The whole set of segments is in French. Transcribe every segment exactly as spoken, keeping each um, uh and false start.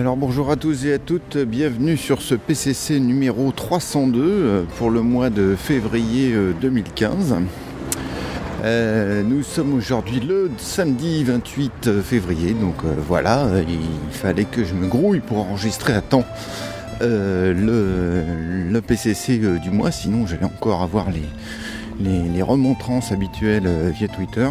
Alors bonjour à tous et à toutes, bienvenue sur ce P C C numéro trois cent deux pour le mois de février deux mille quinze. Euh, nous sommes aujourd'hui le samedi vingt-huit février, donc euh, voilà, il fallait que je me grouille pour enregistrer à temps euh, le, le P C C euh, du mois, sinon j'allais encore avoir les, les, les remontrances habituelles euh, via Twitter.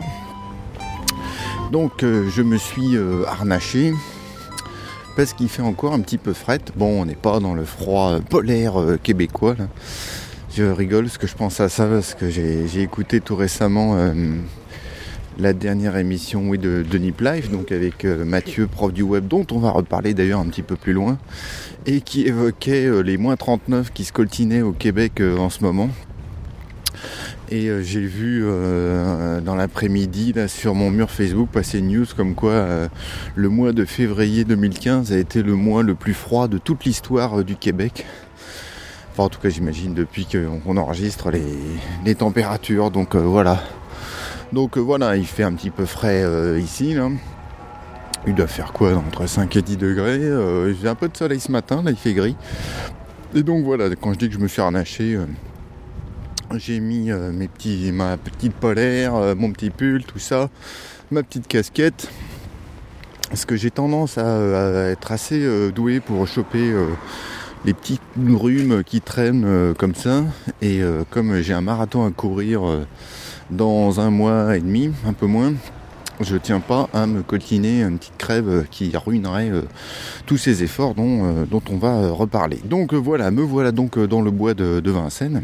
Donc euh, je me suis euh, harnaché. Parce qu'il fait encore un petit peu fret. Bon, on n'est pas dans le froid polaire euh, québécois là. Je rigole parce que je pense à ça parce que j'ai, j'ai écouté tout récemment euh, la dernière émission oui, de, de Nip Life, donc avec euh, Mathieu, prof du web, dont on va reparler d'ailleurs un petit peu plus loin, et qui évoquait euh, les moins trente-neuf qui se coltinaient au Québec euh, en ce moment. Et euh, j'ai vu euh, dans l'après-midi là, sur mon mur Facebook passer une news comme quoi euh, le mois de février deux mille quinze a été le mois le plus froid de toute l'histoire euh, du Québec. Enfin en tout cas j'imagine depuis qu'on enregistre les, les températures. Donc euh, voilà. Donc euh, voilà, il fait un petit peu frais euh, ici là. Il doit faire quoi entre cinq et dix degrés. Euh, j'ai un peu de soleil ce matin, là il fait gris. Et donc voilà, quand je dis que je me suis harnaché... Euh, J'ai mis euh, mes petits, ma petite polaire, euh, mon petit pull, tout ça, ma petite casquette. Parce que j'ai tendance à, à être assez euh, doué pour choper euh, les petits rhumes qui traînent euh, comme ça. Et euh, comme j'ai un marathon à courir euh, dans un mois et demi, un peu moins, je tiens pas à me coltiner une petite crève qui ruinerait euh, tous ces efforts dont, euh, dont on va euh, reparler. Donc euh, voilà, me voilà donc euh, dans le bois de, de Vincennes.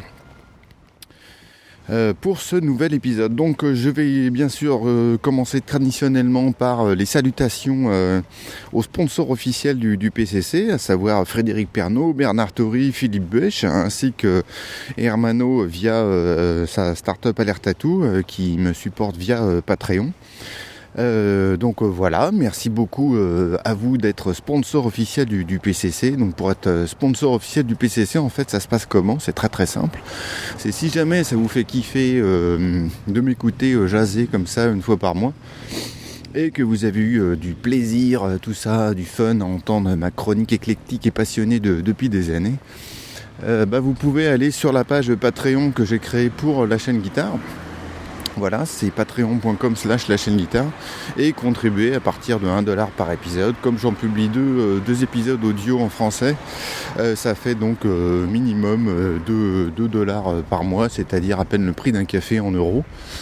Euh, pour ce nouvel épisode. Donc euh, je vais bien sûr euh, commencer traditionnellement par euh, les salutations euh, aux sponsors officiels du, du P C C, à savoir Frédéric Pernaut, Bernard Tory, Philippe Buech, ainsi que Hermano via euh, sa startup Alertatou euh, qui me supporte via euh, Patreon. Euh, donc euh, voilà, merci beaucoup euh, à vous d'être sponsor officiel du, du P C C. Donc pour être sponsor officiel du P C C, en fait ça se passe comment ? C'est très très simple. C'est si jamais ça vous fait kiffer euh, de m'écouter euh, jaser comme ça une fois par mois, et que vous avez eu euh, du plaisir, euh, tout ça, du fun à entendre ma chronique éclectique et passionnée de, depuis des années, euh, bah, vous pouvez aller sur la page Patreon que j'ai créée pour la chaîne Guitare. Voilà, c'est patreon.com slash la chaîne guitare et contribuer à partir de un dollar par épisode. Comme j'en publie deux, euh, deux épisodes audio en français, euh, ça fait donc euh, minimum euh, deux dollars par mois, c'est-à-dire à peine le prix d'un café en euros.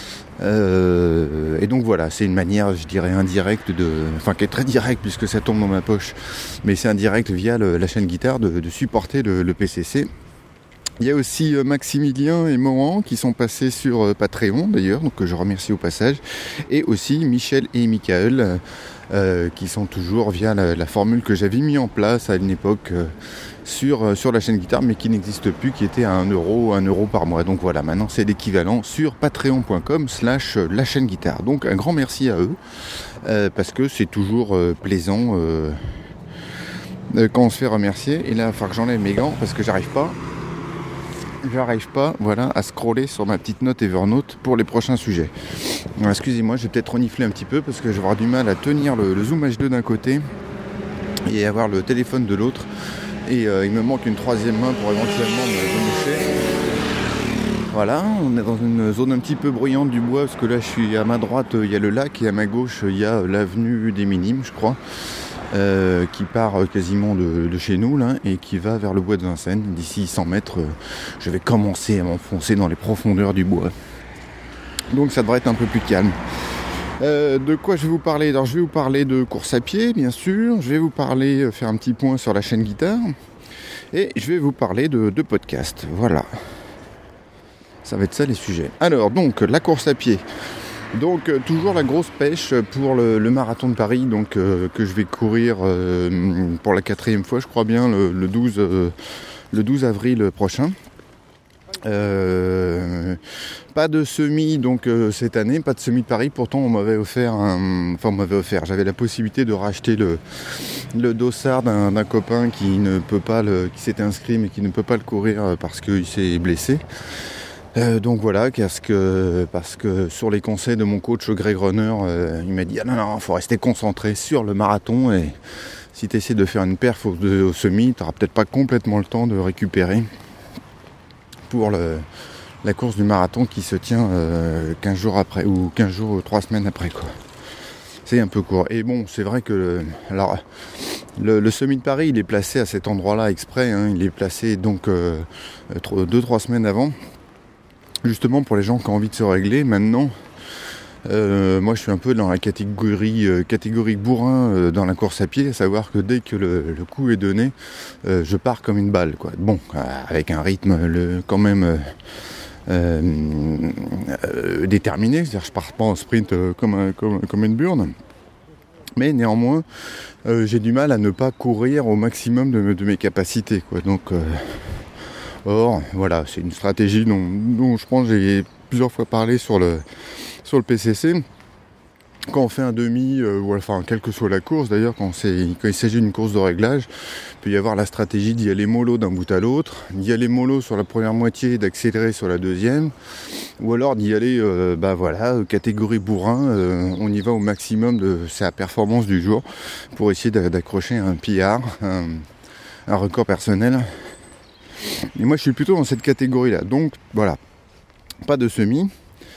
Euh, et donc voilà, c'est une manière, je dirais, indirecte de, enfin qui est très directe puisque ça tombe dans ma poche, mais c'est indirect via le, la chaîne guitare de, de supporter le, le P C C. Il y a aussi Maximilien et Moran qui sont passés sur Patreon d'ailleurs, donc je remercie au passage, et aussi Michel et Michael euh, qui sont toujours via la, la formule que j'avais mis en place à une époque euh, sur, sur la chaîne guitare, mais qui n'existe plus, qui était à un euro, un euro par mois. Donc voilà, maintenant c'est l'équivalent sur patreon.com slash la chaîne guitare. Donc un grand merci à eux, euh, parce que c'est toujours euh, plaisant euh, euh, quand on se fait remercier. Et là, il va falloir que j'enlève mes gants parce que j'arrive pas. J'arrive pas, voilà, à scroller sur ma petite note Evernote pour les prochains sujets. Alors, excusez-moi, je vais peut-être renifler un petit peu parce que je vais avoir du mal à tenir le, le Zoom H deux d'un côté et avoir le téléphone de l'autre. Et euh, il me manque une troisième main pour éventuellement me moucher. Voilà, on est dans une zone un petit peu bruyante du bois parce que là, je suis à ma droite, il y a le lac et à ma gauche, il y a l'avenue des Minimes, je crois. Euh, qui part quasiment de, de chez nous là, et qui va vers le bois de Vincennes. D'ici cent mètres, euh, je vais commencer à m'enfoncer dans les profondeurs du bois. Donc ça devrait être un peu plus calme. Euh, de quoi je vais vous parler ? Alors je vais vous parler de course à pied, bien sûr. Je vais vous parler, euh, faire un petit point sur la chaîne guitare. Et je vais vous parler de, de podcast. Voilà. Ça va être ça les sujets. Alors donc, la course à pied. Donc euh, toujours la grosse pêche pour le, le marathon de Paris, donc euh, que je vais courir euh, pour la quatrième fois, je crois bien, le, le, douze, euh, le douze avril prochain. Euh, pas de semi donc euh, cette année, pas de semi de Paris. Pourtant on m'avait offert, un, enfin on m'avait offert, j'avais la possibilité de racheter le, le dossard d'un, d'un copain qui ne peut pas le, qui s'était inscrit mais qui ne peut pas le courir parce qu'il s'est blessé. Euh, donc voilà, parce que, parce que sur les conseils de mon coach Greg Runner, euh, il m'a dit ah non non, faut rester concentré sur le marathon et si tu essaies de faire une perf au, au semi, tu n'auras peut-être pas complètement le temps de récupérer pour le, la course du marathon qui se tient euh, quinze jours après, ou quinze jours ou trois semaines après, quoi. C'est un peu court. Et bon, c'est vrai que le, alors, le, le semi de Paris, il est placé à cet endroit-là exprès, hein, il est placé donc euh, deux trois semaines avant, justement pour les gens qui ont envie de se régler. Maintenant, Euh, moi je suis un peu dans la catégorie euh, catégorie bourrin euh, dans la course à pied, à savoir que dès que le, le coup est donné, euh, je pars comme une balle, quoi. Bon, euh, avec un rythme le, quand même euh, euh, euh, déterminé, c'est-à-dire je pars pas en sprint euh, comme, un, comme, comme une burne, mais néanmoins euh, j'ai du mal à ne pas courir au maximum de, de mes capacités, quoi. Donc euh, or voilà, c'est une stratégie dont, dont je pense que j'ai plusieurs fois parlé sur le sur le P C C. Quand on fait un demi, euh, ou enfin quelle que soit la course d'ailleurs, quand, c'est, quand il s'agit d'une course de réglage, il peut y avoir la stratégie d'y aller mollo d'un bout à l'autre, d'y aller mollo sur la première moitié et d'accélérer sur la deuxième, ou alors d'y aller, euh, bah voilà, catégorie bourrin, euh, on y va au maximum de sa performance du jour pour essayer d'accrocher un P R, un, un record personnel. Et moi je suis plutôt dans cette catégorie-là, donc voilà, pas de semi.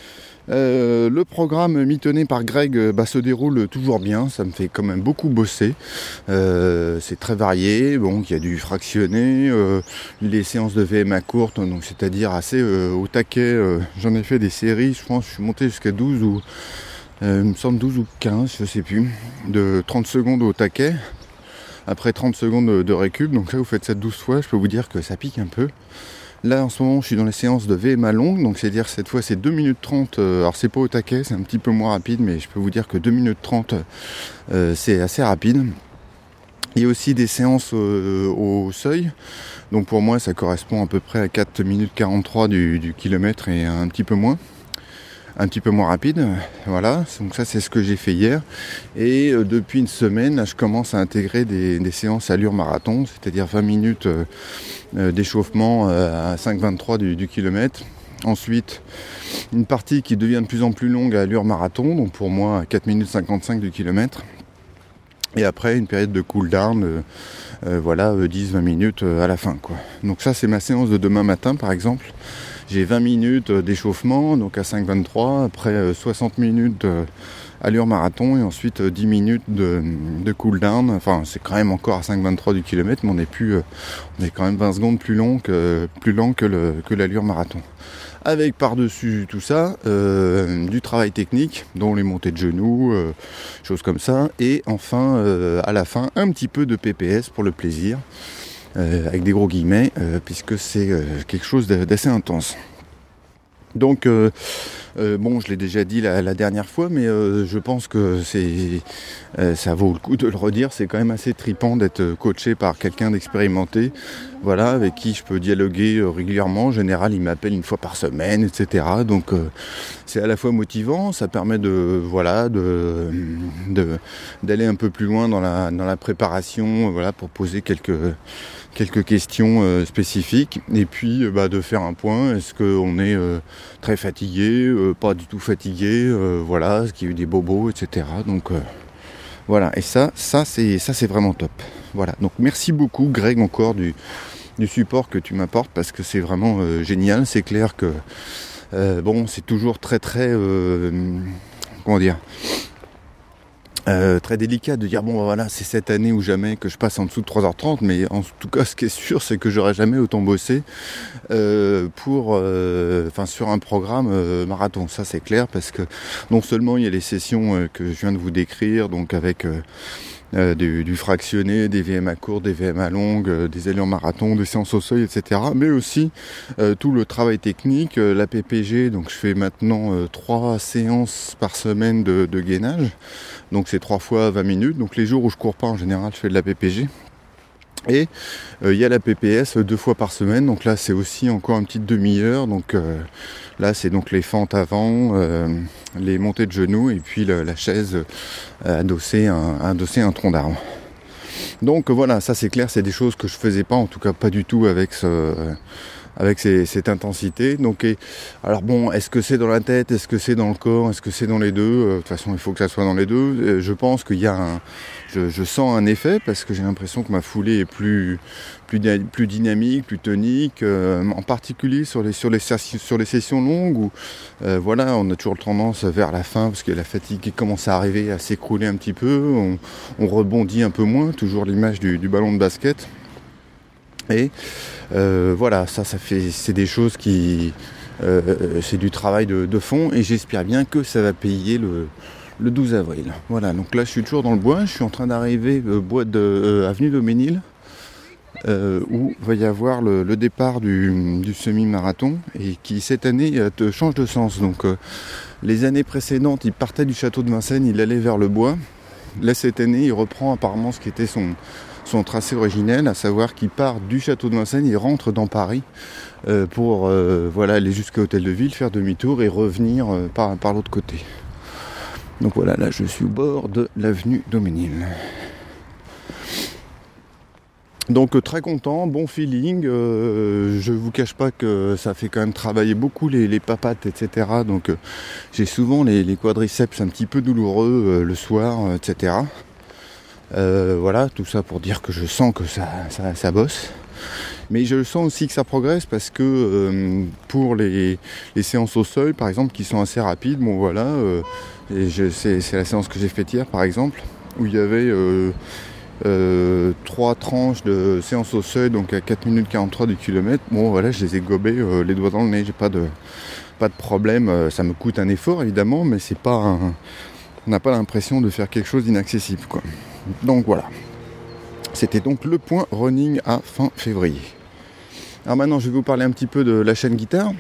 Euh, le programme mitonné par Greg bah, se déroule toujours bien, ça me fait quand même beaucoup bosser, euh, c'est très varié, bon, il y a du fractionné, euh, les séances de V M A courtes, donc c'est-à-dire assez euh, au taquet, euh, j'en ai fait des séries, je pense, je suis monté jusqu'à douze ou euh, il me semble douze ou quinze, je sais plus, de trente secondes au taquet, après trente secondes de, de récup, donc là vous faites ça douze fois, je peux vous dire que ça pique un peu. Là en ce moment je suis dans les séances de V M A longue, donc c'est à dire cette fois c'est deux minutes trente, euh, alors c'est pas au taquet, c'est un petit peu moins rapide, mais je peux vous dire que deux minutes trente euh, c'est assez rapide. Il y a aussi des séances euh, au seuil, donc pour moi ça correspond à peu près à quatre minutes quarante-trois du, du kilomètre et un petit peu moins. Un petit peu moins rapide, voilà, donc ça c'est ce que j'ai fait hier, et euh, depuis une semaine là, je commence à intégrer des, des séances allure marathon, c'est-à-dire vingt minutes euh, euh, d'échauffement euh, à cinq vingt-trois du, du kilomètre, ensuite une partie qui devient de plus en plus longue à allure marathon, donc pour moi à quatre minutes cinquante-cinq du kilomètre, et après une période de cool down, euh, euh, voilà, euh, dix vingt minutes euh, à la fin, quoi. Donc ça c'est ma séance de demain matin par exemple. J'ai vingt minutes d'échauffement, donc à cinq vingt-trois, après soixante minutes allure marathon et ensuite dix minutes de, de cool down. Enfin, c'est quand même encore à cinq vingt-trois du kilomètre, mais on est, plus, on est quand même vingt secondes plus long que, plus lent que, le, que l'allure marathon. Avec par-dessus tout ça, euh, du travail technique, dont les montées de genoux, euh, choses comme ça. Et enfin, euh, à la fin, un petit peu de P P S pour le plaisir. Euh, avec des gros guillemets, euh, puisque c'est euh, quelque chose d'assez intense. Donc, euh, euh, bon, je l'ai déjà dit la, la dernière fois, mais euh, je pense que c'est, euh, ça vaut le coup de le redire. C'est quand même assez trippant d'être coaché par quelqu'un d'expérimenté, voilà, avec qui je peux dialoguer euh, régulièrement. En général, il m'appelle une fois par semaine, et cetera. Donc, euh, c'est à la fois motivant, ça permet de, voilà, de, de d'aller un peu plus loin dans la dans la préparation, voilà, pour poser quelques quelques questions euh, spécifiques, et puis euh, bah, de faire un point. Est-ce qu'on est euh, très fatigué, euh, pas du tout fatigué, euh, voilà, est-ce qu'il y a eu des bobos, et cetera. Donc euh, voilà, et ça, ça c'est ça c'est vraiment top. Voilà, donc merci beaucoup Greg encore du, du support que tu m'apportes, parce que c'est vraiment euh, génial. C'est clair que euh, bon, c'est toujours très très euh, comment dire Euh, très délicat de dire bon bah, voilà, c'est cette année ou jamais que je passe en dessous de trois heures trente, mais en tout cas ce qui est sûr c'est que j'aurais jamais autant bossé euh, pour euh, enfin sur un programme euh, marathon, ça c'est clair, parce que non seulement il y a les sessions euh, que je viens de vous décrire, donc avec euh, Euh, du, du fractionné, des V M A courtes, des V M A longues, euh, des allures marathon, des séances au seuil, et cetera. Mais aussi euh, tout le travail technique, euh, la P P G. Donc je fais maintenant euh, trois séances par semaine de, de gainage. Donc c'est trois fois vingt minutes. Donc les jours où je cours pas, en général, je fais de la P P G. Et il euh, y a la P P S deux fois par semaine, donc là c'est aussi encore une petite demi-heure, donc euh, là c'est donc les fentes avant, euh, les montées de genoux, et puis la, la chaise euh, adossée, un, adossée un tronc d'arbre. Donc voilà, ça c'est clair, c'est des choses que je faisais pas, en tout cas pas du tout avec ce, avec ces, cette intensité. Donc, et, alors bon, est-ce que c'est dans la tête, est-ce que c'est dans le corps, est-ce que c'est dans les deux? euh, De toute façon, il faut que ça soit dans les deux. Euh, je pense qu'il y a un, je, je sens un effet parce que j'ai l'impression que ma foulée est plus, plus, plus dynamique, plus tonique, euh, en particulier sur les, sur les, sur les sessions longues où, euh, voilà, on a toujours tendance vers la fin parce que la fatigue qui commence à arriver, à s'écrouler un petit peu, on, on rebondit un peu moins, toujours l'image du, du ballon de basket. Et euh, voilà, ça, ça fait, c'est des choses qui, euh, c'est du travail de, de fond et j'espère bien que ça va payer le, le douze avril. Voilà, donc là je suis toujours dans le bois, je suis en train d'arriver au bois de euh, avenue Daumesnil, euh, où va y avoir le, le départ du, du semi-marathon et qui cette année euh, change de sens. Donc euh, les années précédentes, il partait du château de Vincennes, il allait vers le bois. Là cette année, il reprend apparemment ce qui était son son tracé originel, à savoir qu'il part du château de Vincennes, il rentre dans Paris euh, pour euh, voilà, aller jusqu'à l'hôtel de ville, faire demi-tour et revenir euh, par, par l'autre côté. Donc voilà, là je suis au bord de l'avenue Daumesnil. Donc euh, très content, bon feeling, euh, je vous cache pas que ça fait quand même travailler beaucoup les, les papates, et cetera. Donc euh, j'ai souvent les, les quadriceps un petit peu douloureux euh, le soir, euh, et cetera. Euh, voilà, tout ça pour dire que je sens que ça, ça, ça bosse. Mais je sens aussi que ça progresse parce que euh, pour les, les séances au seuil, par exemple, qui sont assez rapides, bon voilà, euh, et je, c'est, c'est la séance que j'ai faite hier, par exemple, où il y avait euh, euh, trois tranches de séance au seuil, donc à quatre minutes quarante-trois du kilomètre. Bon voilà, je les ai gobés euh, les doigts dans le nez, j'ai pas de, pas de problème. Ça me coûte un effort évidemment, mais c'est pas un, on n'a pas l'impression de faire quelque chose d'inaccessible, quoi. Donc voilà, c'était donc le point running à fin février. Alors maintenant je vais vous parler un petit peu de la chaîne guitare.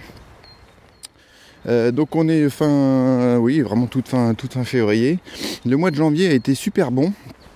Euh, donc on est fin, euh, oui vraiment toute fin, toute fin février. Le mois de janvier a été super bon.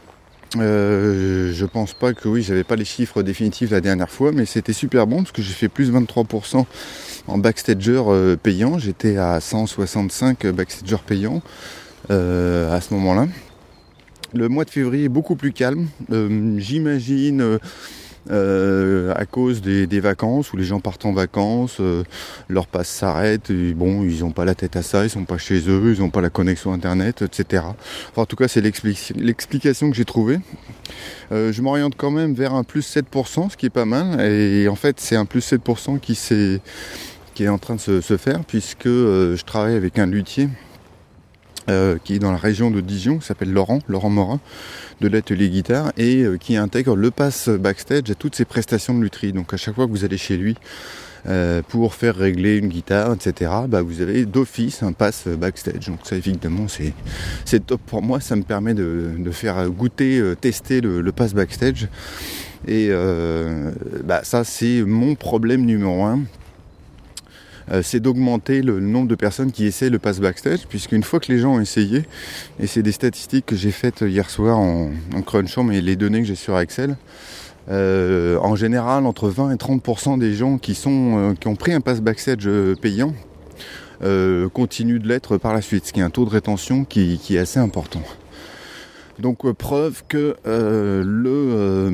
Euh, je pense pas que, oui, j'avais pas les chiffres définitifs la dernière fois, mais c'était super bon parce que j'ai fait plus vingt-trois pour cent en backstager euh, payant. J'étais à cent soixante-cinq backstager payants euh, à ce moment-là. Le mois de février est beaucoup plus calme, euh, j'imagine euh, euh, à cause des, des vacances, où les gens partent en vacances, euh, leur passe s'arrête, et bon, ils n'ont pas la tête à ça, ils sont pas chez eux, ils n'ont pas la connexion internet, et cetera. Enfin, en tout cas, c'est l'explic- l'explication que j'ai trouvée. Euh, je m'oriente quand même vers un plus sept pour cent, ce qui est pas mal, et en fait, c'est un plus sept pour cent qui, s'est, qui est en train de se, se faire, puisque euh, je travaille avec un luthier, Euh, qui est dans la région de Dijon, qui s'appelle Laurent, Laurent Morin, de l'atelier guitare, et euh, qui intègre le pass backstage à toutes ses prestations de lutherie. Donc à chaque fois que vous allez chez lui euh, pour faire régler une guitare, et cetera, bah, vous avez d'office un pass backstage. Donc ça évidemment c'est, c'est top pour moi, ça me permet de, de faire goûter, euh, tester le, le pass backstage. Et euh, bah, ça c'est mon problème numéro un. Euh, c'est d'augmenter le nombre de personnes qui essaient le pass backstage, puisqu'une fois que les gens ont essayé, et c'est des statistiques que j'ai faites hier soir en, en crunchant mais les données que j'ai sur Excel, euh, en général entre vingt et trente pour cent des gens qui, sont, euh, qui ont pris un pass backstage payant euh, continuent de l'être par la suite, ce qui est un taux de rétention qui, qui est assez important. Donc euh, preuve que euh, le, euh,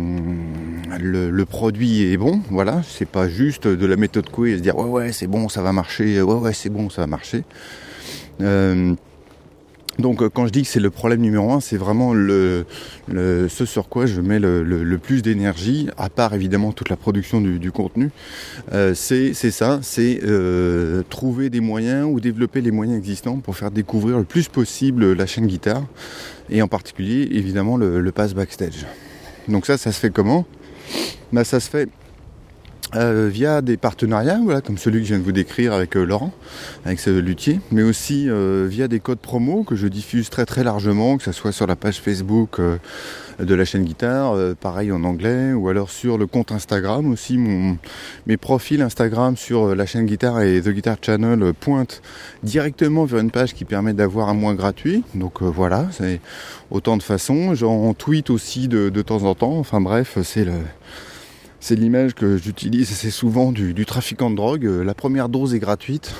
le le produit est bon, voilà, c'est pas juste de la méthode Coué et se dire ouais ouais c'est bon ça va marcher, ouais ouais c'est bon ça va marcher. Euh, donc euh, quand je dis que c'est le problème numéro un, c'est vraiment le, le ce sur quoi je mets le, le, le plus d'énergie, à part évidemment toute la production du, du contenu. Euh, c'est c'est ça, c'est euh, trouver des moyens ou développer les moyens existants pour faire découvrir le plus possible la chaîne guitare. Et en particulier, évidemment, le, le pass backstage. Donc ça, ça se fait comment ? Bah, ça se fait euh, via des partenariats, voilà, comme celui que je viens de vous décrire avec euh, Laurent, avec ce luthier, mais aussi euh, via des codes promo que je diffuse très très largement, que ce soit sur la page Facebook euh, de la chaîne guitare, euh, pareil en anglais, ou alors sur le compte Instagram aussi. Mon, mes profils Instagram sur euh, la chaîne guitare et The Guitar Channel euh, pointent directement vers une page qui permet d'avoir un mois gratuit. Donc euh, voilà, c'est autant de façons. J'en tweet aussi de, de temps en temps. Enfin bref, c'est le... C'est l'image que j'utilise assez souvent du, du trafiquant de drogue. La première dose est gratuite.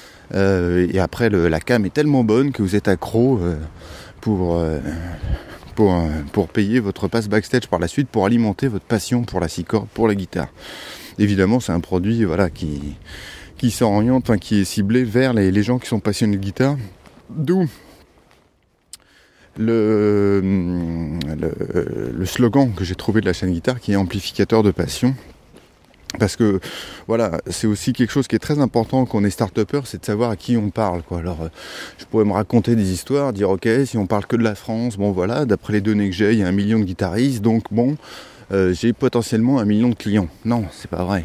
Euh, et après, le, la cam est tellement bonne que vous êtes accro euh, pour, euh, pour, euh, pour payer votre passe backstage par la suite, pour alimenter votre passion pour la six cordes, pour la guitare. Évidemment, c'est un produit voilà, qui, qui s'oriente, enfin, qui est ciblé vers les, les gens qui sont passionnés de guitare. D'où le, le, le slogan que j'ai trouvé de la chaîne guitare, qui est amplificateur de passion. Parce que voilà, c'est aussi quelque chose qui est très important quand on est start-upper, c'est de savoir à qui on parle, quoi. Alors, euh, je pourrais me raconter des histoires, dire ok, si on parle que de la France, bon voilà, d'après les données que j'ai, il y a un million de guitaristes, donc bon, euh, j'ai potentiellement un million de clients. Non, c'est pas vrai.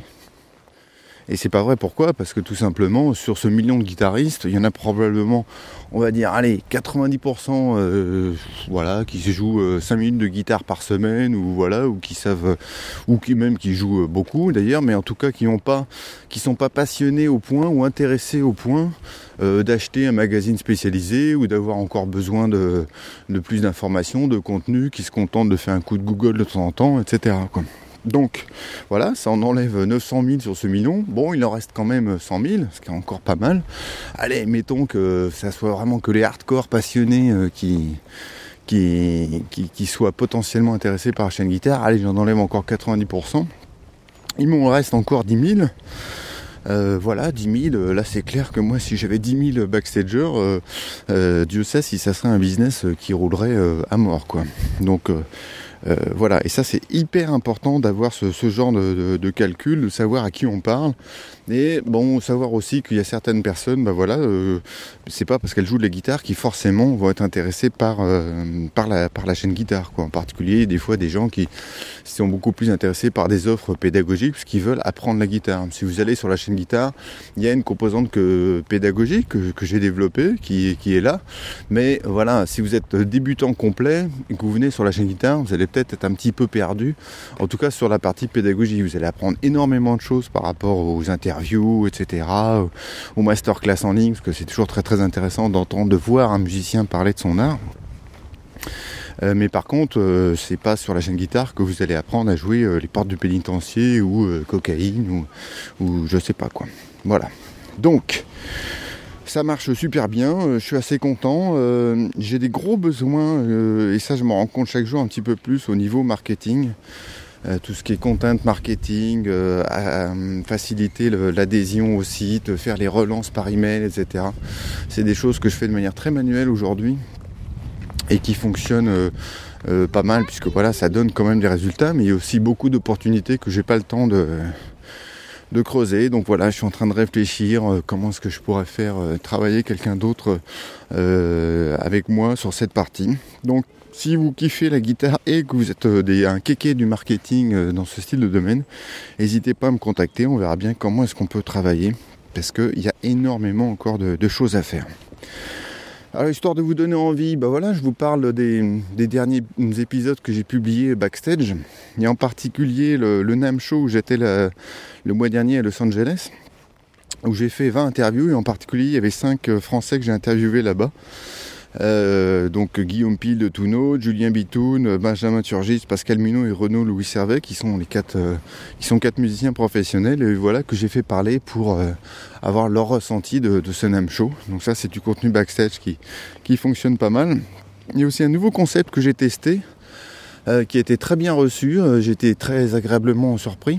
Et c'est pas vrai, pourquoi ? Parce que tout simplement, sur ce million de guitaristes, il y en a probablement, on va dire, allez, quatre-vingt-dix pour cent euh, voilà, qui se jouent euh, cinq minutes de guitare par semaine, ou voilà, ou qui savent, euh, ou qui même qui jouent euh, beaucoup d'ailleurs, mais en tout cas qui ont pas, qui sont pas passionnés au point ou intéressés au point euh, d'acheter un magazine spécialisé ou d'avoir encore besoin de, de plus d'informations, de contenu, qui se contentent de faire un coup de Google de temps en temps, et cetera, quoi. Donc voilà, ça en enlève neuf cent mille sur ce million. Bon, il en reste quand même cent mille, ce qui est encore pas mal. Allez, mettons que ça soit vraiment que les hardcore passionnés euh, qui, qui, qui, qui soient potentiellement intéressés par la chaîne guitare. Allez, j'en enlève encore quatre-vingt-dix pour cent. Il m'en reste encore dix mille. Euh, voilà, dix mille, là c'est clair que moi si j'avais dix mille backstagers, euh, euh, Dieu sait si ça serait un business qui roulerait euh, à mort, quoi. Donc euh, Euh, voilà, et ça c'est hyper important d'avoir ce, ce genre de, de, de calcul, de savoir à qui on parle, et bon, savoir aussi qu'il y a certaines personnes, bah voilà, euh, c'est pas parce qu'elles jouent de la guitare qu'ils forcément vont être intéressés par, euh, par, la, par la chaîne guitare, quoi. En particulier, des fois, des gens qui sont beaucoup plus intéressés par des offres pédagogiques, parce qu'ils veulent apprendre la guitare. Si vous allez sur la chaîne guitare, il y a une composante que, pédagogique que, que j'ai développée, qui, qui est là, mais voilà, si vous êtes débutant complet, et que vous venez sur la chaîne guitare, vous allez peut-être être un petit peu perdu, en tout cas sur la partie pédagogie. Vous allez apprendre énormément de choses par rapport aux interviews, et cetera, aux masterclass en ligne, parce que c'est toujours très très intéressant d'entendre, de voir un musicien parler de son art. Euh, mais par contre, euh, c'est pas sur la chaîne guitare que vous allez apprendre à jouer euh, les portes du pénitencier ou euh, cocaïne ou, ou je sais pas quoi. Voilà. Donc, ça marche super bien, euh, je suis assez content. Euh, j'ai des gros besoins, euh, et ça je m'en rends compte chaque jour un petit peu plus au niveau marketing. Euh, tout ce qui est content marketing, euh, à, à faciliter le, l'adhésion au site, faire les relances par email, et cetera. C'est des choses que je fais de manière très manuelle aujourd'hui et qui fonctionnent euh, euh, pas mal, puisque voilà, ça donne quand même des résultats, mais il y a aussi beaucoup d'opportunités que j'ai pas le temps de... de creuser. Donc voilà, je suis en train de réfléchir euh, comment est-ce que je pourrais faire euh, travailler quelqu'un d'autre euh, avec moi sur cette partie. Donc si vous kiffez la guitare et que vous êtes euh, des, un kéké du marketing euh, dans ce style de domaine, n'hésitez pas à me contacter, on verra bien comment est-ce qu'on peut travailler, parce qu'il y a énormément encore de, de choses à faire. Alors, histoire de vous donner envie, bah voilà, je vous parle des, des derniers épisodes que j'ai publiés backstage. Il y a en particulier le, le NAMM Show où j'étais la, le mois dernier à Los Angeles, où j'ai fait vingt interviews, et en particulier il y avait cinq Français que j'ai interviewés là-bas. Euh, donc Guillaume Pile de Touno, Julien Bitoun, Benjamin Turgis, Pascal Munot et Renaud Louis Servet, qui sont les quatre, euh, qui sont quatre musiciens professionnels, et voilà que j'ai fait parler pour euh, avoir leur ressenti de, de ce NAMM Show. Donc ça c'est du contenu backstage qui, qui fonctionne pas mal. Il y a aussi un nouveau concept que j'ai testé, euh, qui a été très bien reçu, euh, j'ai été très agréablement surpris.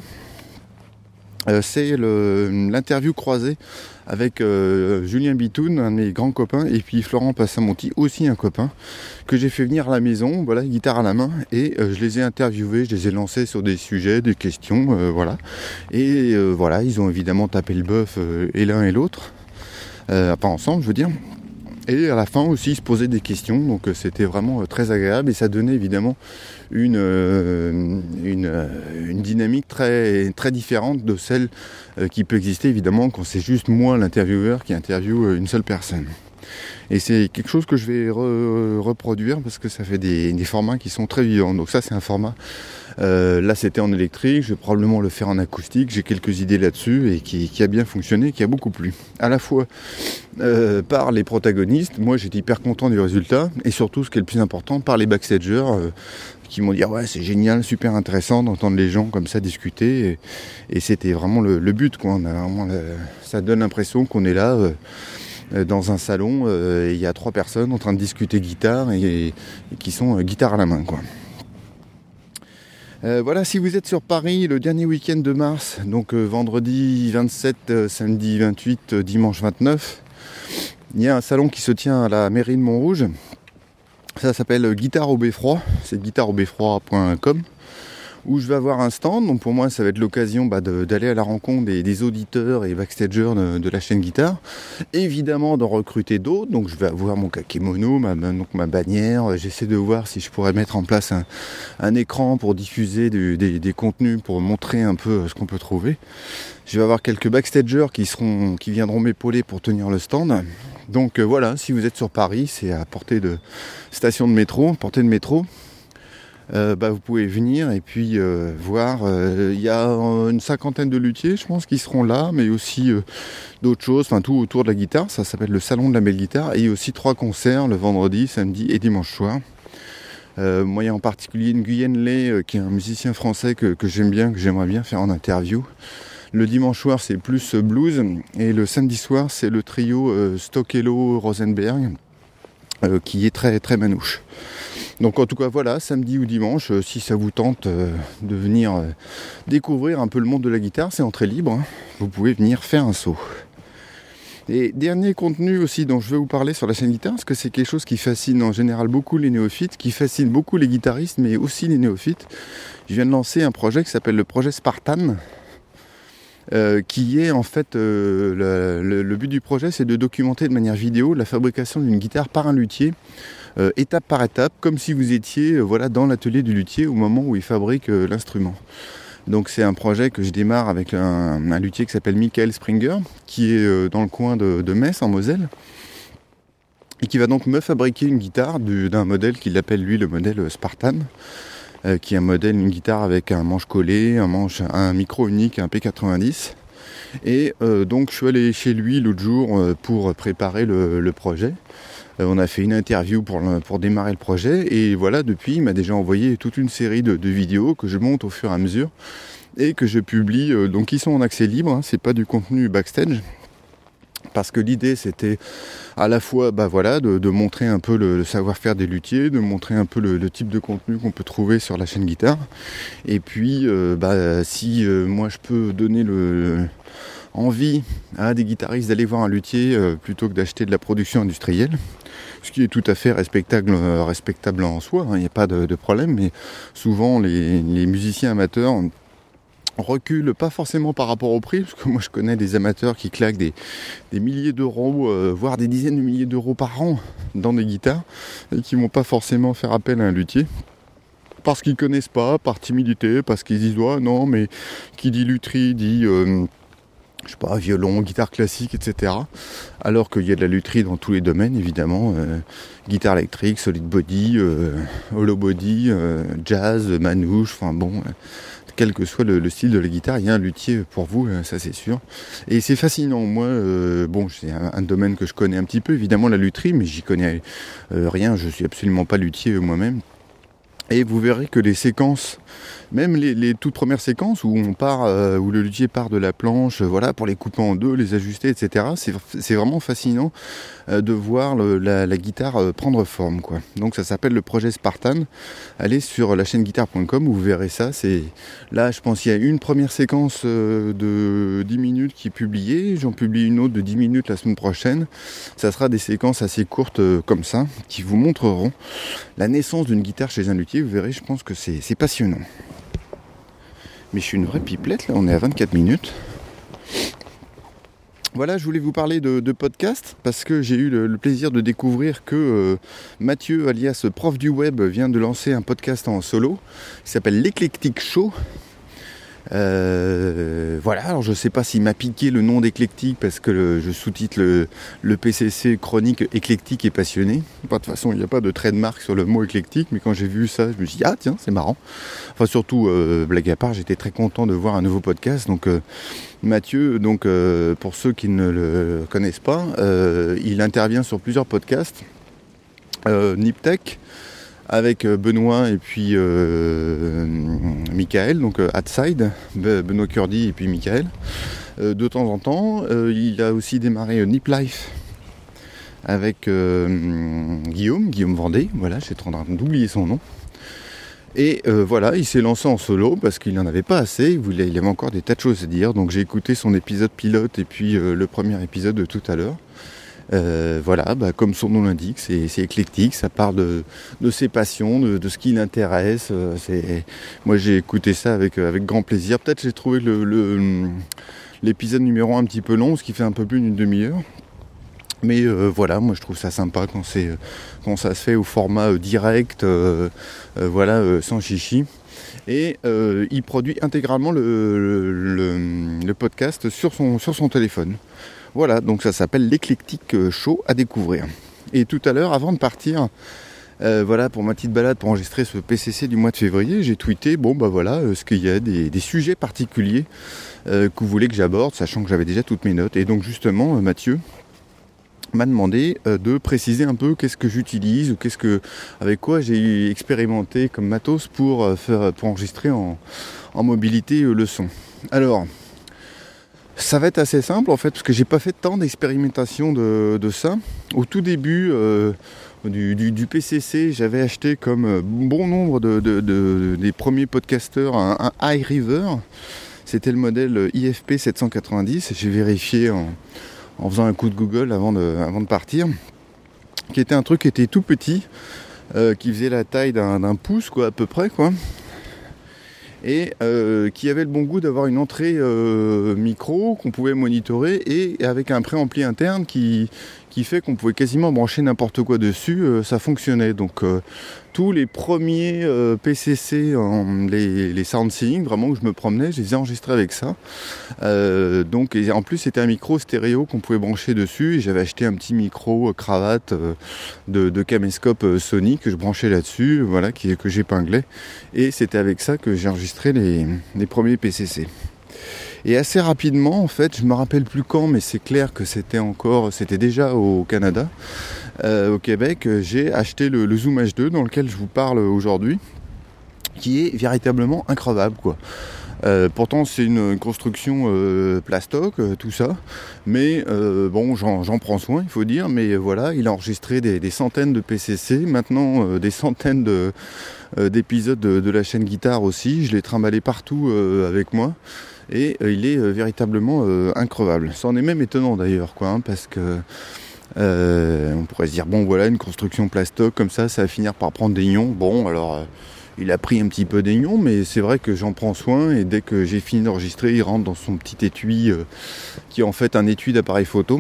Euh, c'est le, l'interview croisée avec euh, Julien Bitoun, un de mes grands copains, et puis Florent Passamonti, aussi un copain, que j'ai fait venir à la maison, voilà, guitare à la main, et euh, je les ai interviewés, je les ai lancés sur des sujets, des questions, euh, voilà. Et euh, voilà, ils ont évidemment tapé le bœuf, euh, et l'un et l'autre, euh, pas ensemble, je veux dire. Et à la fin aussi, ils se posaient des questions, donc euh, c'était vraiment euh, très agréable, et ça donnait évidemment une, euh, une, euh, une dynamique très, très différente de celle euh, qui peut exister évidemment quand c'est juste moi, l'intervieweur, qui interviewe une seule personne. Et c'est quelque chose que je vais re- reproduire parce que ça fait des, des formats qui sont très vivants. Donc ça c'est un format, euh, là c'était en électrique, je vais probablement le faire en acoustique, j'ai quelques idées là-dessus et qui, qui a bien fonctionné, qui a beaucoup plu. À la fois euh, par les protagonistes, moi j'étais hyper content du résultat, et surtout ce qui est le plus important, par les backstagers euh, qui m'ont dit ah ouais c'est génial, super intéressant d'entendre les gens comme ça discuter, et, et c'était vraiment le, le but, quoi. On a vraiment le, ça donne l'impression qu'on est là euh, euh, dans un salon, euh, il y a trois personnes en train de discuter guitare et, et qui sont euh, guitare à la main, quoi. Euh, voilà, si vous êtes sur Paris le dernier week-end de mars, donc euh, vendredi vingt-sept, euh, samedi vingt-huit, euh, dimanche vingt-neuf, il y a un salon qui se tient à la mairie de Montrouge. Ça s'appelle Guitare au Beffroi, c'est guitare au beffroi point com, où je vais avoir un stand. Donc pour moi, ça va être l'occasion bah, de, d'aller à la rencontre des, des auditeurs et backstagers de, de la chaîne guitare. Évidemment, d'en recruter d'autres. Donc je vais avoir mon kakémono, ma, donc ma bannière. J'essaie de voir si je pourrais mettre en place un, un écran pour diffuser du, des, des contenus, pour montrer un peu ce qu'on peut trouver. Je vais avoir quelques backstagers qui, seront, qui viendront m'épauler pour tenir le stand. Donc euh, voilà, si vous êtes sur Paris, c'est à portée de station de métro, portée de métro. Euh, bah, vous pouvez venir et puis euh, voir. Il euh, y a une cinquantaine de luthiers, je pense, qui seront là, mais aussi euh, d'autres choses, enfin tout autour de la guitare. Ça s'appelle le Salon de la Belle Guitare. Et il y a aussi trois concerts le vendredi, samedi et dimanche soir. Euh, moi, il y a en particulier Nguyen Le, euh, qui est un musicien français que, que j'aime bien, que j'aimerais bien faire en interview. Le dimanche soir, c'est plus blues, et le samedi soir, c'est le trio euh, Stockello-Rosenberg, euh, qui est très très manouche. Donc en tout cas, voilà, samedi ou dimanche, euh, si ça vous tente euh, de venir euh, découvrir un peu le monde de la guitare, c'est entrée libre, hein. Vous pouvez venir faire un saut. Et dernier contenu aussi dont je vais vous parler sur la chaîne guitare, parce que c'est quelque chose qui fascine en général beaucoup les néophytes, qui fascine beaucoup les guitaristes, mais aussi les néophytes. Je viens de lancer un projet qui s'appelle le projet Spartan. Euh, qui est en fait euh, le, le, le but du projet, c'est de documenter de manière vidéo la fabrication d'une guitare par un luthier, euh, étape par étape, comme si vous étiez euh, voilà, dans l'atelier du luthier au moment où il fabrique euh, l'instrument. Donc c'est un projet que je démarre avec un, un luthier qui s'appelle Michael Springer, qui est euh, dans le coin de, de Metz en Moselle, et qui va donc me fabriquer une guitare du, d'un modèle qu'il appelle lui le modèle Spartan. Euh, qui est un modèle, une guitare avec un manche collé, un manche, un micro unique, un P quatre-vingt-dix. Et euh, donc je suis allé chez lui l'autre jour euh, pour préparer le, le projet. Euh, on a fait une interview pour, le, pour démarrer le projet. Et voilà, depuis, il m'a déjà envoyé toute une série de, de vidéos que je monte au fur et à mesure et que je publie. Euh, donc ils sont en accès libre, hein, c'est pas du contenu backstage. Parce que l'idée c'était à la fois bah voilà, de, de montrer un peu le, le savoir-faire des luthiers, de montrer un peu le, le type de contenu qu'on peut trouver sur la chaîne guitare. Et puis euh, bah, si euh, moi je peux donner le, le envie à des guitaristes d'aller voir un luthier euh, plutôt que d'acheter de la production industrielle, ce qui est tout à fait respectable, euh, respectable en soi, il hein, n'y a pas de, de problème, mais souvent les, les musiciens amateurs recule pas forcément par rapport au prix, parce que moi je connais des amateurs qui claquent des, des milliers d'euros, euh, voire des dizaines de milliers d'euros par an dans des guitares, et qui vont pas forcément faire appel à un luthier, parce qu'ils connaissent pas, par timidité, parce qu'ils disent ouais, non mais qui dit lutherie dit euh, je sais pas, violon, guitare classique, et cetera. Alors qu'il y a de la lutherie dans tous les domaines, évidemment, euh, guitare électrique, solid body, euh, hollow body, euh, jazz, manouche, enfin bon, euh, quel que soit le, le style de la guitare, il y a un luthier pour vous, euh, ça c'est sûr. Et c'est fascinant, moi, euh, bon, c'est un, un domaine que je connais un petit peu, évidemment la lutherie, mais j'y connais euh, rien, je suis absolument pas luthier euh, moi-même. Et vous verrez que les séquences, même les, les toutes premières séquences où on part, euh, où le luthier part de la planche, euh, voilà, pour les couper en deux, les ajuster, et cetera. C'est, c'est vraiment fascinant euh, de voir le, la, la guitare euh, prendre forme, quoi. Donc ça s'appelle le projet Spartan. Allez sur la chaîne guitare point com où vous verrez ça. C'est là, je pense qu'il y a une première séquence euh, de dix minutes qui est publiée. J'en publie une autre de dix minutes la semaine prochaine. Ça sera des séquences assez courtes euh, comme ça, qui vous montreront la naissance d'une guitare chez un luthier. Vous verrez, je pense que c'est, c'est passionnant. Mais je suis une vraie pipelette, là, on est à vingt-quatre minutes. Voilà, je voulais vous parler de, de podcast, parce que j'ai eu le, le plaisir de découvrir que euh, Mathieu, alias prof du web, vient de lancer un podcast en solo, qui s'appelle l'Eclectic Show. Euh, voilà, alors je sais pas s'il m'a piqué le nom d'éclectique parce que le, je sous-titre le, le P C C chronique éclectique et passionné. De toute façon, il n'y a pas de trademark sur le mot éclectique, mais quand j'ai vu ça, je me suis dit ah tiens, c'est marrant. Enfin surtout, euh, blague à part, j'étais très content de voir un nouveau podcast. Donc euh, Mathieu, donc euh, pour ceux qui ne le connaissent pas, euh, il intervient sur plusieurs podcasts. Euh, Niptech avec Benoît et puis euh, Michael, donc euh, Outside, Benoît Curdy et puis Michael. Euh, de temps en temps, euh, il a aussi démarré euh, Nip Life avec euh, Guillaume, Guillaume Vendée, voilà, j'ai en train d'oublier son nom. Et euh, voilà, il s'est lancé en solo parce qu'il n'en avait pas assez, il, voulait, il avait encore des tas de choses à dire, donc j'ai écouté son épisode pilote et puis euh, le premier épisode de tout à l'heure. Euh, voilà, bah, comme son nom l'indique, c'est, c'est éclectique, ça parle de, de ses passions, de, de ce qui l'intéresse. Euh, c'est... Moi j'ai écouté ça avec, avec grand plaisir. Peut-être j'ai trouvé le, le, l'épisode numéro un un petit peu long, ce qui fait un peu plus d'une demi-heure. Mais euh, voilà, moi je trouve ça sympa quand, c'est, quand ça se fait au format euh, direct, euh, euh, voilà, euh, sans chichi. Et euh, il produit intégralement le, le, le, le podcast sur son, sur son téléphone. Voilà, donc ça s'appelle l'Éclectique Show à découvrir. Et tout à l'heure, avant de partir, euh, voilà, pour ma petite balade pour enregistrer ce P C C du mois de février, j'ai tweeté, bon bah voilà, euh, ce qu'il y a des, des sujets particuliers euh, que vous voulez que j'aborde, sachant que j'avais déjà toutes mes notes. Et donc justement, euh, Mathieu m'a demandé euh, de préciser un peu qu'est-ce que j'utilise, ou qu'est-ce que, avec quoi j'ai expérimenté comme matos pour, euh, faire, pour enregistrer en, en mobilité euh, le son. Alors, ça va être assez simple en fait, parce que j'ai pas fait tant d'expérimentation de, de ça. Au tout début euh, du, du, du P C C, j'avais acheté comme bon nombre de, de, de, des premiers podcasteurs un, un iRiver. C'était le modèle I F P sept cent quatre-vingt-dix. J'ai vérifié en, en faisant un coup de Google avant de, avant de partir. Qui était un truc qui était tout petit, euh, qui faisait la taille d'un, d'un pouce quoi, à peu près quoi. Et euh, qui avait le bon goût d'avoir une entrée euh, micro qu'on pouvait monitorer et avec un préampli interne qui, qui fait qu'on pouvait quasiment brancher n'importe quoi dessus, euh, ça fonctionnait. Donc euh, tous les premiers euh, P C C, en, les, les SoundSync, vraiment où je me promenais, je les ai enregistrés avec ça. Euh, donc et en plus c'était un micro stéréo qu'on pouvait brancher dessus et j'avais acheté un petit micro euh, cravate euh, de, de caméscope euh, Sony que je branchais là-dessus, voilà, qui, que j'épinglais. Et c'était avec ça que j'ai enregistré les, les premiers P C C. Et assez rapidement, en fait, je me rappelle plus quand, mais c'est clair que c'était encore, c'était déjà au Canada, euh, au Québec, j'ai acheté le, le Zoom H deux dans lequel je vous parle aujourd'hui, qui est véritablement increvable, quoi. Euh, pourtant c'est une construction euh, plastoc, euh, tout ça, mais euh, bon j'en, j'en prends soin, il faut dire, mais voilà, il a enregistré des, des centaines de P C C, maintenant euh, des centaines de, euh, d'épisodes de, de la chaîne guitare aussi, je l'ai trimballé partout euh, avec moi, et euh, il est euh, véritablement euh, increvable. Ça en est même étonnant d'ailleurs, quoi, hein, parce que euh, on pourrait se dire, bon voilà, une construction plastoc comme ça, ça va finir par prendre des ions, bon alors... Euh, il a pris un petit peu d'aignon, mais c'est vrai que j'en prends soin et dès que j'ai fini d'enregistrer, il rentre dans son petit étui euh, qui est en fait un étui d'appareil photo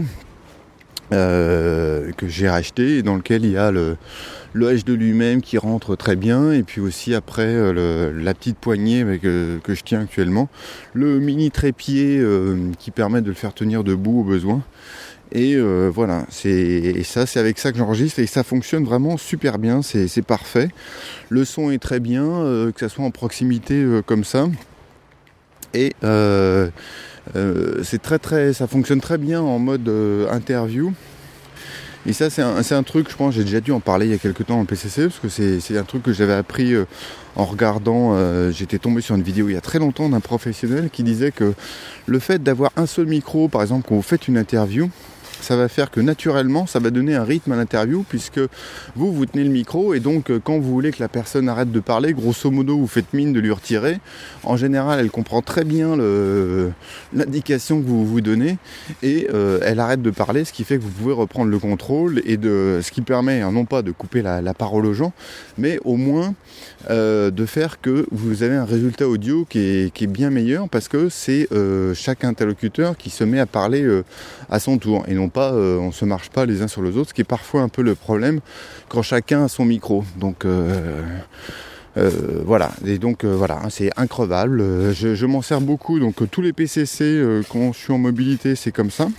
euh, que j'ai racheté et dans lequel il y a le, le H deux lui-même qui rentre très bien et puis aussi après euh, le, la petite poignée avec, euh, que je tiens actuellement, le mini trépied euh, qui permet de le faire tenir debout au besoin. Et euh, voilà, c'est, et ça c'est avec ça que j'enregistre et ça fonctionne vraiment super bien, c'est, c'est parfait. Le son est très bien, euh, que ça soit en proximité euh, comme ça. Et euh, euh, c'est très très, ça fonctionne très bien en mode euh, interview. Et ça c'est un, c'est un truc, je pense, j'ai déjà dû en parler il y a quelques temps dans le P C C, parce que c'est, c'est un truc que j'avais appris euh, en regardant, euh, j'étais tombé sur une vidéo il y a très longtemps d'un professionnel qui disait que le fait d'avoir un seul micro, par exemple quand vous faites une interview, ça va faire que naturellement ça va donner un rythme à l'interview puisque vous vous tenez le micro et donc quand vous voulez que la personne arrête de parler, grosso modo vous faites mine de lui retirer. En général elle comprend très bien le, l'indication que vous vous donnez et euh, elle arrête de parler, ce qui fait que vous pouvez reprendre le contrôle et de ce qui permet hein, non pas de couper la, la parole aux gens, mais au moins euh, de faire que vous avez un résultat audio qui est, qui est bien meilleur parce que c'est euh, chaque interlocuteur qui se met à parler euh, à son tour et non pas euh, on se marche pas les uns sur les autres, ce qui est parfois un peu le problème quand chacun a son micro. Donc euh, euh, voilà, et donc euh, voilà, c'est increvable. Je, je m'en sers beaucoup, donc tous les P C C euh, quand je suis en mobilité, c'est comme ça.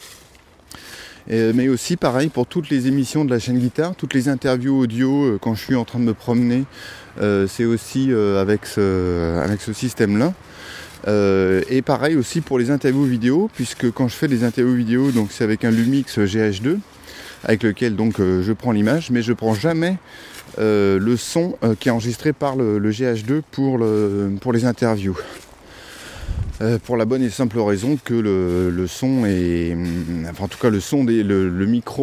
Et, mais aussi pareil pour toutes les émissions de la chaîne guitare, toutes les interviews audio euh, quand je suis en train de me promener, euh, c'est aussi euh, avec ce, avec ce système-là. Euh, et pareil aussi pour les interviews vidéo, puisque quand je fais des interviews vidéo, donc c'est avec un Lumix G H deux, avec lequel donc euh, je prends l'image, mais je prends jamais euh, le son euh, qui est enregistré par le, le G H deux pour, le, pour les interviews. Euh, pour la bonne et simple raison que le, le son est, enfin en tout cas le son des, le, le micro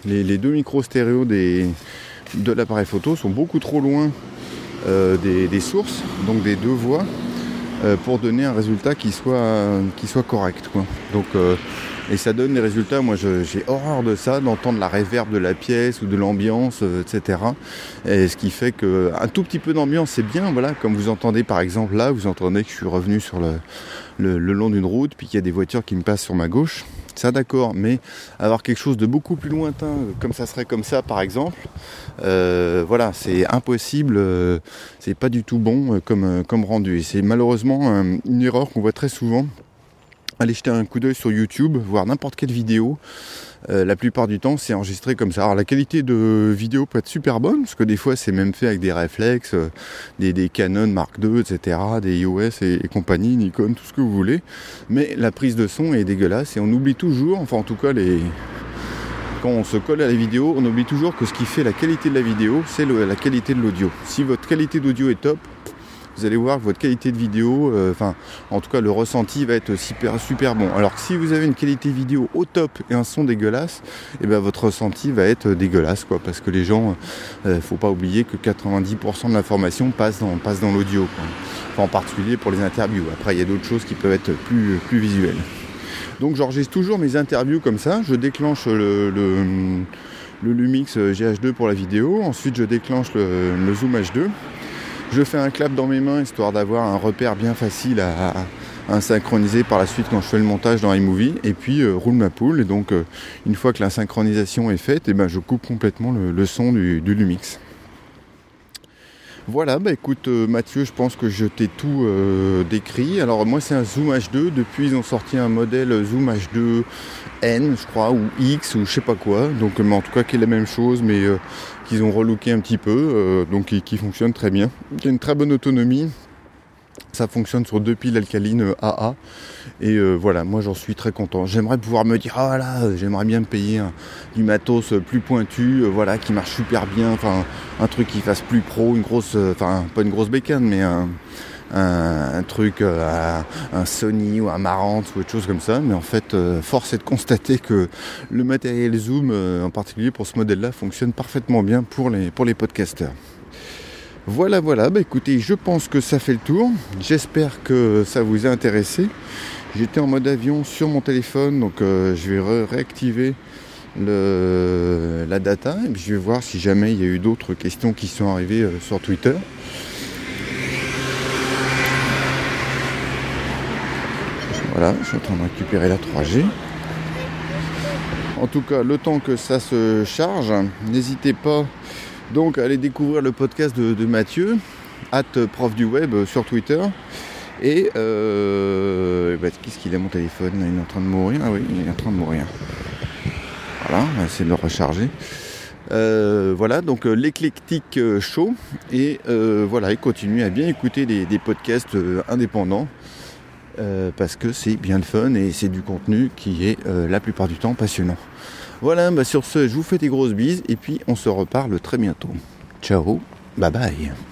Les, les deux micros stéréo des, de l'appareil photo sont beaucoup trop loin euh, des, des sources, donc des deux voix, euh, pour donner un résultat qui soit, qui soit correct, quoi. Donc, euh, et ça donne des résultats, moi je, j'ai horreur de ça, d'entendre la réverb de la pièce ou de l'ambiance, euh, et cetera. Et ce qui fait qu'un tout petit peu d'ambiance c'est bien, voilà, comme vous entendez par exemple là, vous entendez que je suis revenu sur le, le, le long d'une route, puis qu'il y a des voitures qui me passent sur ma gauche. Ça d'accord, mais avoir quelque chose de beaucoup plus lointain, comme ça serait comme ça par exemple, euh, voilà, c'est impossible, euh, c'est pas du tout bon euh, comme, euh, comme rendu. Et c'est malheureusement euh, une erreur qu'on voit très souvent. Allez jeter un coup d'œil sur YouTube, voir n'importe quelle vidéo. Euh, la plupart du temps, c'est enregistré comme ça. Alors la qualité de vidéo peut être super bonne, parce que des fois, c'est même fait avec des réflexes, euh, des, des Canon Mark deux, et cetera, des E O S et, et compagnie, Nikon, tout ce que vous voulez. Mais la prise de son est dégueulasse et on oublie toujours, enfin en tout cas, les... quand on se colle à la vidéo, on oublie toujours que ce qui fait la qualité de la vidéo, c'est le, la qualité de l'audio. Si votre qualité d'audio est top, vous allez voir que votre qualité de vidéo, enfin, euh, en tout cas le ressenti va être super super bon. Alors que si vous avez une qualité vidéo au top et un son dégueulasse, et ben votre ressenti va être dégueulasse, quoi, parce que les gens, euh, faut pas oublier que quatre-vingt-dix pour cent de l'information passe dans passe dans l'audio, quoi. Enfin, en particulier pour les interviews. Après, il y a d'autres choses qui peuvent être plus plus visuelles. Donc, j'enregistre toujours mes interviews comme ça. Je déclenche le, le, le Lumix G H deux pour la vidéo. Ensuite, je déclenche le, le Zoom H deux. Je fais un clap dans mes mains, histoire d'avoir un repère bien facile à, à, à synchroniser par la suite quand je fais le montage dans iMovie. Et puis, euh, roule ma poule. Et donc, euh, une fois que la synchronisation est faite, et ben, je coupe complètement le, le son du, du Lumix. Voilà, bah écoute euh, Mathieu, je pense que je t'ai tout euh, décrit. Alors moi c'est un Zoom H deux, depuis ils ont sorti un modèle Zoom H deux N, je crois, ou X, ou je sais pas quoi. Donc mais en tout cas qui est la même chose, mais euh, qu'ils ont relooké un petit peu, euh, donc qui, qui fonctionne très bien. Il y a une très bonne autonomie. Ça fonctionne sur deux piles alcalines A A. Et euh, voilà, moi j'en suis très content. J'aimerais pouvoir me dire, ah là, j'aimerais bien me payer un, du matos plus pointu, euh, voilà, qui marche super bien, enfin un truc qui fasse plus pro, une grosse, enfin euh, pas une grosse bécane, mais un, un, un truc, euh, un Sony ou un Marantz ou autre chose comme ça. Mais en fait, euh, force est de constater que le matériel Zoom, euh, en particulier pour ce modèle-là, fonctionne parfaitement bien pour les, pour les podcasteurs. Voilà, voilà, bah écoutez, je pense que ça fait le tour. J'espère que ça vous a intéressé. J'étais en mode avion sur mon téléphone, donc euh, je vais ré- réactiver le, la data et puis je vais voir si jamais il y a eu d'autres questions qui sont arrivées euh, sur Twitter. Voilà, je suis en train de récupérer la trois G. En tout cas, le temps que ça se charge, n'hésitez pas donc à aller découvrir le podcast de, de Mathieu, at prof du web sur Twitter. Et euh, bah, qu'est-ce qu'il a mon téléphone là, il est en train de mourir. Ah oui, il est en train de mourir. Voilà, on va essayer de le recharger. Euh, voilà, donc euh, l'éclectique euh, show. Et euh, voilà, il continue à bien écouter des, des podcasts euh, indépendants. Euh, parce que c'est bien le fun et c'est du contenu qui est euh, la plupart du temps passionnant. Voilà, bah sur ce, je vous fais des grosses bises et puis on se reparle très bientôt. Ciao, bye bye.